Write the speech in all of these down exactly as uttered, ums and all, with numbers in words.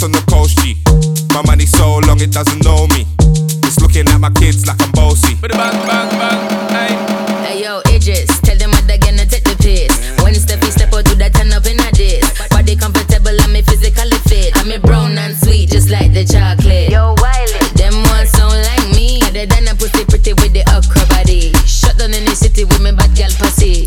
on the coast, G. My money so long it doesn't know me. It's looking at my kids like I'm bossy. Bang, bang, bang, hey. Hey yo, Idris, tell them what they're gonna take the piss. When Steffi step out, do that turn up in a diss. Body comfortable, I'm physically fit. I'm a brown and sweet, just like the chocolate. Yo, Wiley, them ones sound like me. Other than a pussy pretty with the okra body. Shut down in the city with me bad gal pussy.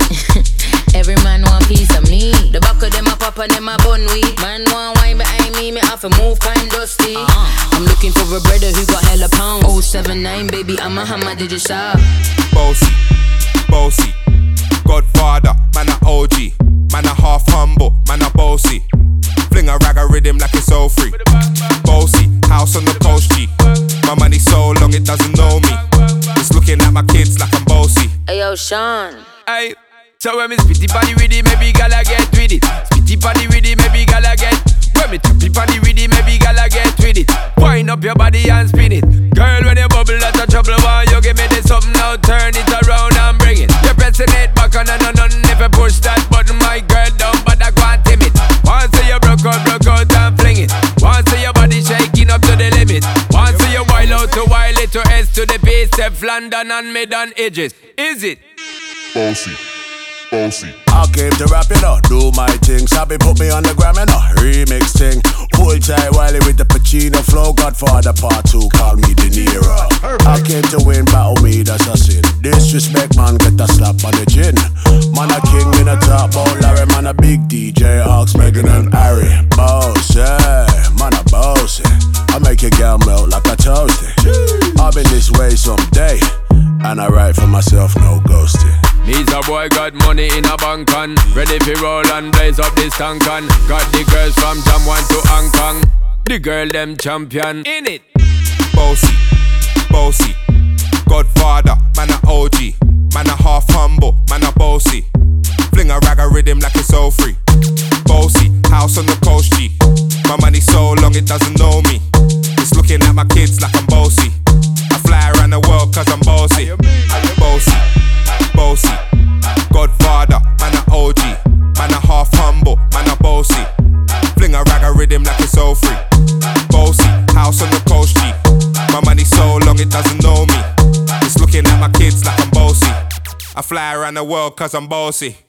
Every man want piece of me. The back of them a pop and them a bun weed. Man want wine behind me, me have to move kind dusty. uh-huh. I'm looking for a brother who got hella pounds. oh seven nine baby, I'm a hammer, did you shop? Bossy, bossy, Godfather, man a O G. Man a half humble, man a bossy. Fling a rag a rhythm like it's all free. Bossy, house on the coast, G. My money so long it doesn't know me. It's looking at my kids like I'm bossy. Hey yo, Sean. Hey, so when me spitty body with it, maybe gala get with it. Spitty body with it, maybe gala get. When me choppy body with it, maybe gala get with it. Wind up your body and spin it. Girl, when you bubble out of trouble, why you give me this something now? Turn it around and bring it. You're pressing it back on and on and if you push that button, my girl down, but I can't tame it. Once you broke out, broke out and fling it. Once your body shaking up to the limit. Once you wild out to wild it to S to the base, Steph London and mid on edges. Is it? Bossy, bossy. I came to rap it up, do my thing. Sabi put me on the gram and a remix thing. Hold tight Wiley with the Pacino flow. Godfather part two, call me De Niro. I came to win, battle me, that's a sin. Disrespect man, get a slap on the chin. Man a king in a top, oh Larry. Man a big D J, Ox, Megan and Harry. Boss, yeah, man a bossy. I make your girl melt like a toasty. I've been this way someday, and I write for myself, no ghosting. Me's a boy got money in a bank on. Ready for roll and blaze up this tank on. Got the girls from Jamwan to Hong Kong. The girl them champion in it. Bossy, bossy, Godfather, man a O G. Man a half humble, man a bossy. Fling a rag a rhythm like it's all free. Bossy, house on the coast, G. My money so long it doesn't know me. It's looking at my kids like I'm bossy. I fly around the world cause I'm bossy. Bossy, bossy, Godfather, man a O G. Man a half humble, man a bossy. Fling a rag a rhythm like it's all free. Bossy, house on the coast, G. My money so long it doesn't know me. It's looking at my kids like I'm bossy. I fly around the world cause I'm bossy.